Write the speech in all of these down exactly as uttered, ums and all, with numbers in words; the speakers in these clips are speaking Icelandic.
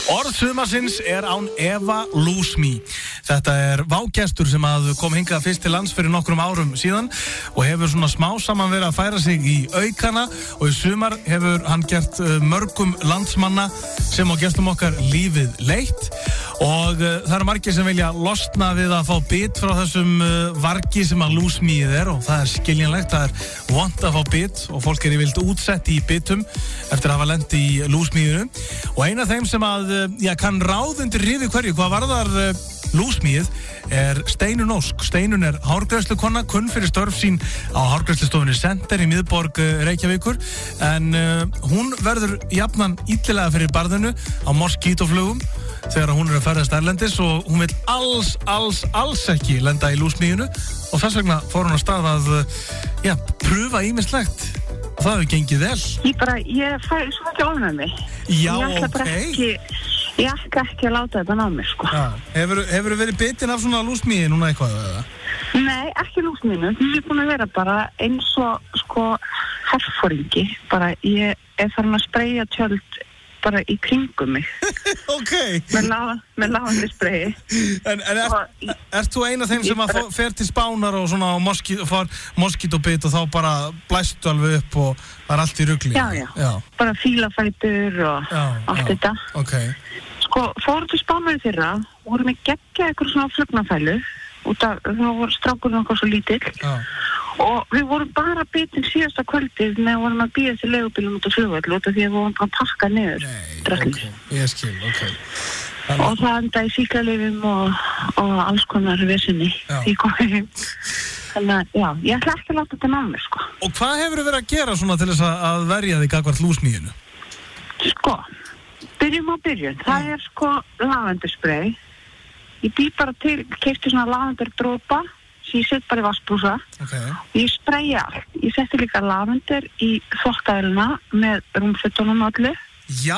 Orð sumarsins er án efa Lose Me. Þetta er vágestur sem að kom hingað fyrst til lands fyrir nokkrum árum síðan og hefur svona smá saman verið að færa sig í aukana og í sumar hefur hann gert mörgum landsmanna sem á gestum okkar lífið leitt og uh, það eru margir sem vilja losna við að fá bit frá þessum uh, vargi sem að Lose Me er og það er skiljanlegt, það er vont að fá bit og fólk er í vild útsett í bitum eftir að hafa lent í Lose Me-inu og eina af þeim sem að Já, kann ráð undir rifi hverju, hvað varðar uh, lúsmíð er Steinun Ósk. Steinun er hárgreiðslukonna, kunn fyrir störf sín á hárgreiðslustofunni Center í miðborg uh, Reykjavíkur, en uh, hún verður jafnan illilega fyrir barðinu á moskítoflugum þegar hún er að ferðast erlendis og hún vil alls, alls, alls ekki lenda í lúsmíðinu og þess vegna fór hún að stað að, uh, já, pröfa ýmislegt. Það hefur gengið vel. Ég bara, ég fæ svo ekki ofnað mig. Já, ég ætla bara ok. ekki, ég ætla ekki að láta þetta ná mig, sko. Já. Hefur, hefur verið bitin af svona lúsmíði núna eitthvað, eða? Nei, ekki lúsmíðinu. Hún er búin að vera bara eins og, sko, herfóringi. Bara, ég er farin að spreyja tjöld bara í kringum mig. Ok. Með, lá, með lágandi spreyi. En, en er, ert þú eina af þeim sem að bara, fer til Spánar og svona og moski, far moskítobit og þá bara blæstu alveg upp og það er allt í rugli? Já, já. já. Bara fílafætur og já, allt já. Þetta. Ok. Sko, fórum til Spánar í fyrra og vorum við geggja eitthvað svona flugnafælu út af, þá voru strákurinn okkar svo lítill. Já. Og við vorum bara bitin síðasta kvöldið með að vorum að býða til leigubílum út á flugvelli út af því að við vorum bara að pakka niður. Nei, ok, ég skil, ok. Þannig... Og það enda í sýklalyfjum og, og alls konar vesinni í komið. Þannig að, já, ég ætla ekki að láta þetta ná mig, sko. Og hvað hefur verið að gera svona til þess að verja þig gagnvart lúsmíðinu? Sko, byrjum á byrjun. Það er sko lavendurspray. Ég bý bara til, keypti svona lavendurdrópa. Ég set bara í vassbrúsa okay. Ég spreyja allt. Ég setti líka lavendur í þvottavélina með rúmfötunum allir. Já?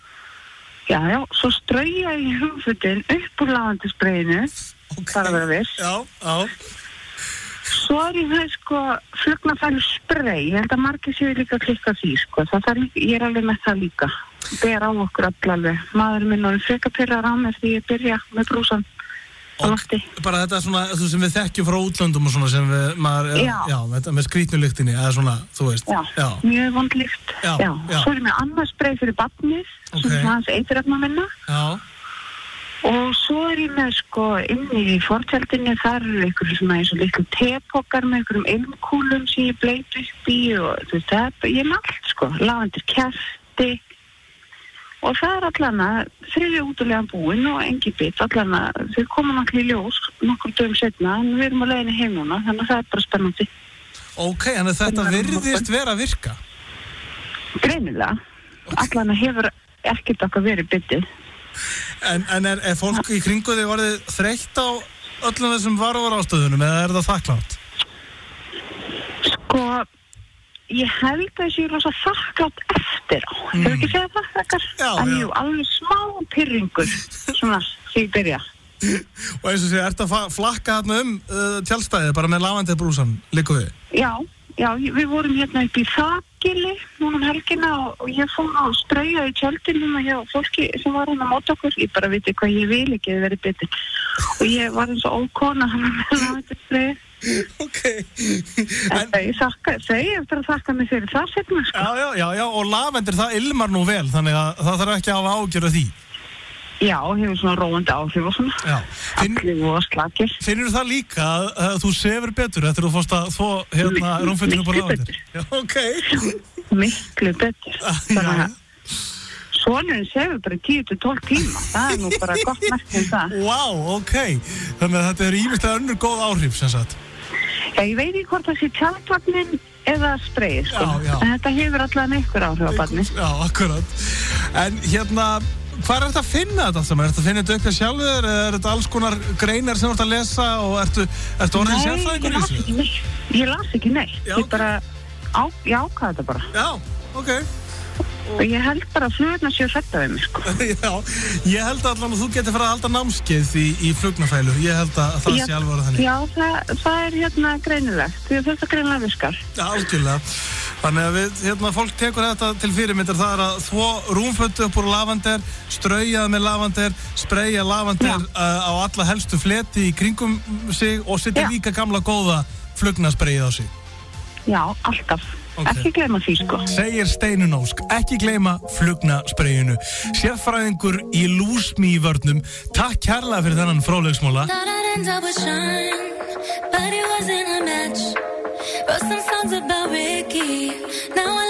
Já, já. Svo strauja ég rúmfötun upp úr lavendurssprayinu. Okay. Það er að vera viss. Já, já. Svo er ég það sko flugnafælu spray. Ég held að margir séu líka að klikka því sko. Það er líka, ég er alveg með það líka. Ber á okkur allaveg. Maðurinn minn og freka pyrrar á mér því ég byrja með brúsan. Og bara þetta er svona, þú sem við þekkjum frá útlöndum og svona sem við, maður, já, já þetta með skrýtnulyktinni, eða svona, þú veist. Já, já. Mjög vond lykt. Já, já. já. Svo er ég með annað spray fyrir barnið, okay. Sem er hans eiturefna minna. Já. Og svo er ég með, sko, inni í fortjaldinni, þar eru einhverjum svona eins og litlu tepokkar með einhverjum ilmkúlum sem ég bleit upp í og þú veist, það er, ég er með allt, sko, lavendur kerti. Og það er allan að þriðja útilegan búinn og engi bit, allan að þau koma náttúrulega í ljós nokkur dögum setna, en við erum á leiðinni heim núna, þannig að það er bara spennandi. Ok, en þetta virðist vera að virka? Greinilega. Okay. Allan að hefur ekkert okkar verið bitið. En, en er, er fólk í kringu þig orðið þreytt á öllum þessum varúðarástöðunum, eða er það þakklátt? Sko... Ég held að þessi er rosa þakklátt eftir á. Mm. Hefur ekki segið það, þekkar? Já, já. En jú, alveg smá pyrringur, svona, því byrja. Og eins og sé, ertu að flakka þarna um uh, tjaldstæðið, bara með lavenderbrúsan, liggur við? Já, já, við vorum hérna upp í þakili, núna um helgina, og, og ég fór að strauja í tjöldinu hjá fólki sem var hérna á mót okkur. Ég bara viti hvað ég vil ekki verið betur. Og ég var eins og ókona hann með lavenderstrauja. Ok. En þau þakka, þau eftir að þakka mig fyrir það setna, sko. Já, já, já, já, og lavendur það ilmar nú vel, þannig að það þarf ekki að hafa ágjör af því. Já, hefur svona róandi áhrif og svona. Já. Finn, Allir og slakir. Finnur það líka að, að þú sefur betur eftir að þú fórst að þvo hérna rúmfötinu på lavendur? Já, ok. Miklu betur. Þannig að sonurinn sefur bara tíu til tólf tíma. Það er nú bara gott merkt um það. Vá, wow, ok. Þannig að þetta er ýmislega önnur góð áhrif, sem sagt. Já, ég veit ekki hvort það sé tjaldvagnin eða spreyið, sko. Já, já. En þetta hefur allavega einhver áhrif á barni. Já, akkurat. En hérna, hvað er þetta að finna þetta allt saman? Er þetta að finna þetta upp hjá sjálfur, eða er þetta alls konar greinar sem þú ert að lesa og ertu, ertu orðin sérfræðingur í þessu? Nei, ég las ekki neitt. Ég las ekki neitt. Já, ég bara, á, ég ákvaði þetta bara. Já, ok. Og ég held bara að flugurnar séu hrædda við mig, sko. Já, ég held allan að þú getur farið að halda námskeið í, í flugnafælu. Ég held að það já, sé alveg þannig. Já, það, það er hérna greinilegt. Því að þetta greinilega virkar. Já, algjörlega. Þannig að við, hérna, fólk tekur þetta til fyrirmyndar, það er að þvo rúmfötu upp úr lavander, straujað með lavander, spreyja lavander uh, á alla helstu fleti í kringum sig og setja líka gamla góða flugnaspreyið á sig. Já, alltaf. Okay. Ekki gleyma því, sko. Segir Steinunn Ósk, ekki gleyma flugnaspreyinu. Sérfræðingur í Lose Me vörnum, takk kærlega fyrir þennan fróðleiksmóla. Wrote some songs about Ricky. Now